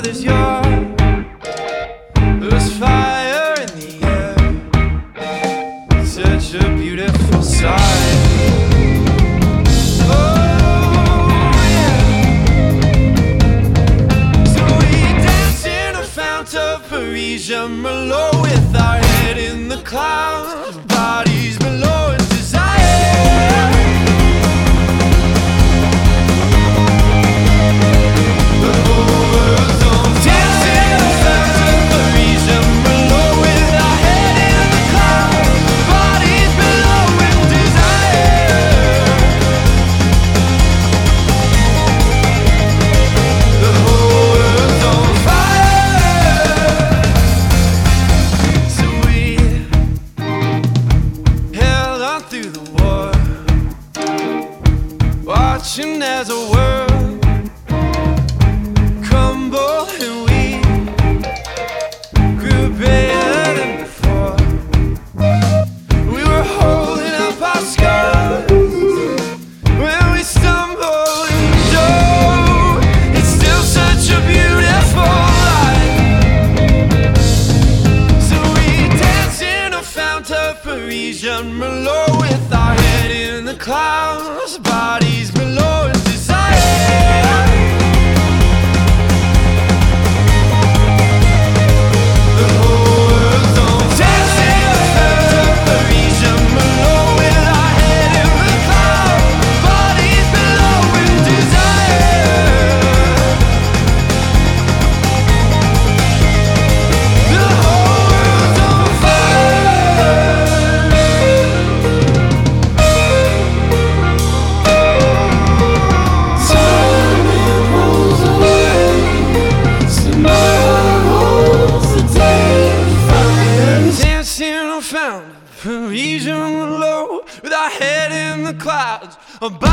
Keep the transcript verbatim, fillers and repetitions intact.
is yours. There's fire in the air, such a beautiful sight. Oh yeah. So we dance in a fount of Parisian Merlot, with our head in the clouds, bodies below in desire. The whole world's on fire. Dance in a fount of Parisian Merlot, with our head in the clouds, bodies below in desire. The whole world's on fire. So we held on through the war, watching as a world crumble, and we grew bigger than before. We were holding up our scars when we stumbled, and oh, it's still such a beautiful life. So we dance in a fount of Parisian Merlot, with our head in the clouds, bodies below in desire. The whole world's on fire. Dance in a fount of Parisian Merlot, with our head in the clouds, bodies below in desire. The whole world's on fire. Time it rolls away, so my heart holds the day of fire. Dancing on found Parisian Merlot, with our head in the clouds,